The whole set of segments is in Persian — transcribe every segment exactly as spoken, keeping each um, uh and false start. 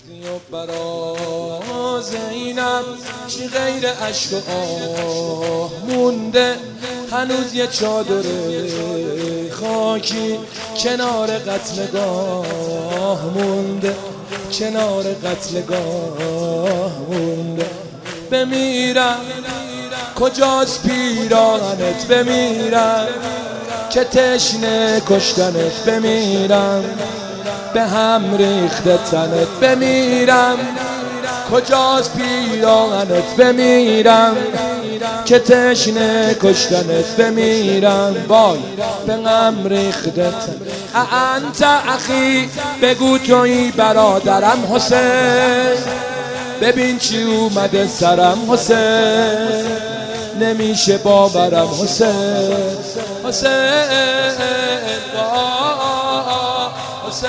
رفتی و برا زینب چی غیر عشق و آه مونده، هنوز یه چادر خاکی کنار قتلگاه مونده، کنار قتلگاه مونده. بمیرم کجاست پیراهنت، بمیرم که تشنه کشتنت، بمیرم به هم ریخته تنت، بمیرم کجاست پیراهنت، بمیرم که تشنه کشتنت، بمیرم وای به هم ریخته تنت. انت اخی بگو تویی برادرم حسین، ببین چی اومده سرم حسین، نمیشه باورم حسین، حسین حسین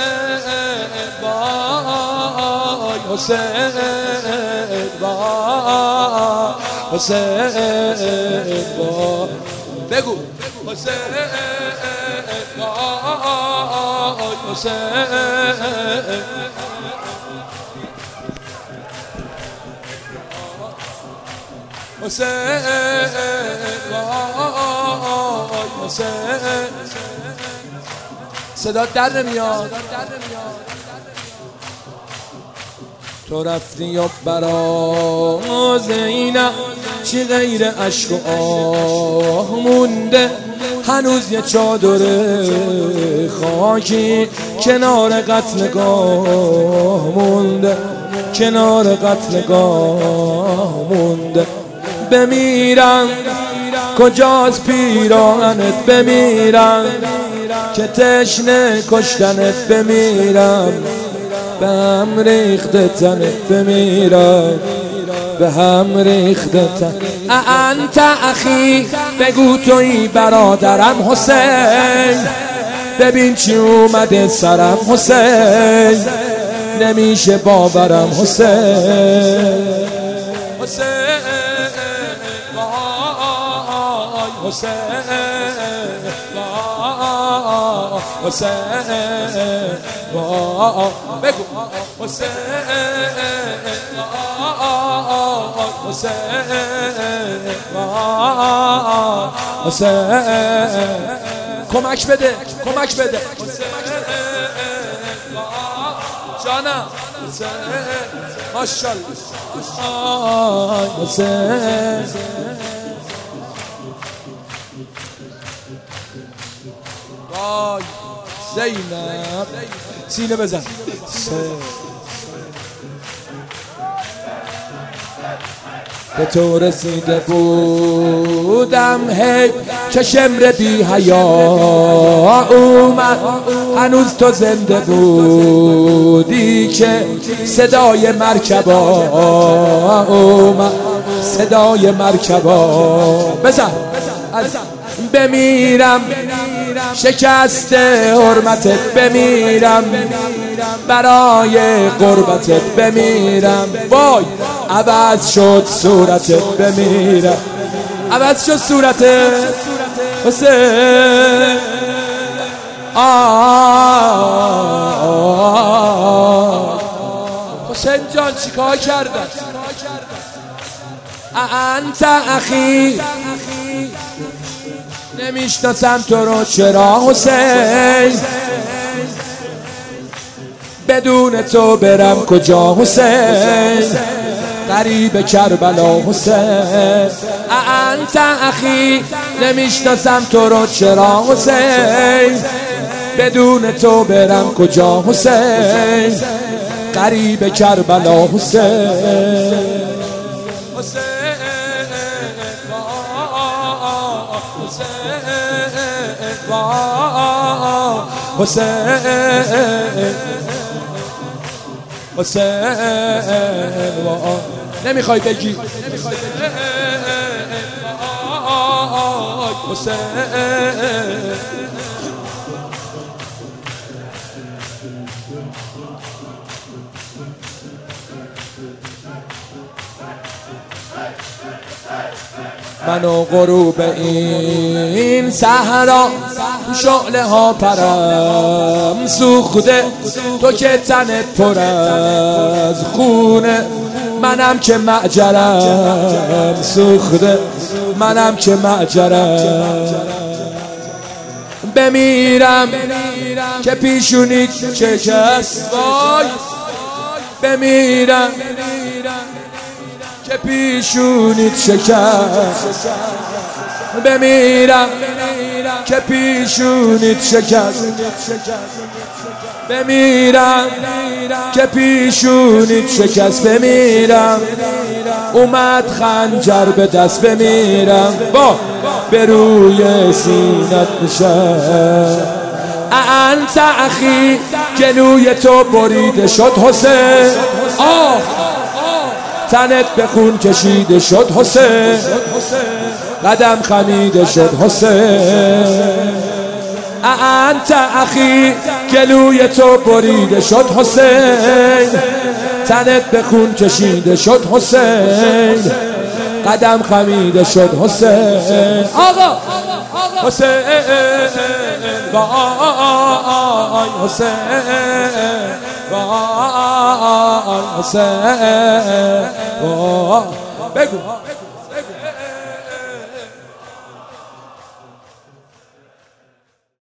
وای حسین وای حسین وای بگو حسین وای حسین حسین وای حسین. صدا در نمیاد. تو رفتی و برا زینب چی غیر عشق و آه مونده، هنوز یه چادر خاکی کنار قتلگاه مونده، کنار قتلگاه مونده. بمیرم کجاست پیراهنت، بمیرم که تشنه کشتنت، بمیرم به هم ریخته تنت، بمیرم به هم ریخته تنت. انت اخی بگو تویی برادرم حسین، ببین چی اومده سرم حسین، نمیشه باورم حسین، حسین وای حسین وای حسین وای بگو حسین وای حسین وای حسین. کمک بده کمک بده جانم حسین ماشاءالله حسین. وای زینب سینه بزن. به تو رسیده بودم هی که شمر بی حیا اومد، هنوز تو زنده بودی که صدای مرکبا اومد، صدای مرکبا بزن. بمیرم شکست حرمتت، بمیرم برای قربتت، بمیرم وای عوض شد صورتت، بمیرم عوض شد صورتت حسین. حسین جان چیکار کردن؟ انت اخی نمیشناسم تو رو چرا حسین، بدون تو برم کجا حسین، غریب کربلا حسین. انت اخی نمیشناسم تو رو چرا حسین، بدون تو برم کجا حسین، غریب کربلا حسین. حسین حسین نمیخوای بگی حسین منو غروب این صحرا شعله ها پرم سوخته، تو که تنت پر از خونه، منم که معجرم سوخته، منم که معجرم. بمیرم که پیشونیت شکست، وای بمیرم که پیشونیت شکست، بمیرم که پیشونیت شکست، بمیرم که پیشونیت شکست، بمیرم اومد خنجر به دست، بمیرم با به روی سینت نشست. انت اخی گلوی تو بریده شد حسین، آه تنت به خون کشیده شد حسین، قدم خمیده شد حسین. انت اخی گلوی تو بریده شد حسین، تنت به خون کشیده شد حسین، قدم خمیده شد حسین. آقا حسین وای حسین وای حسین وای بگو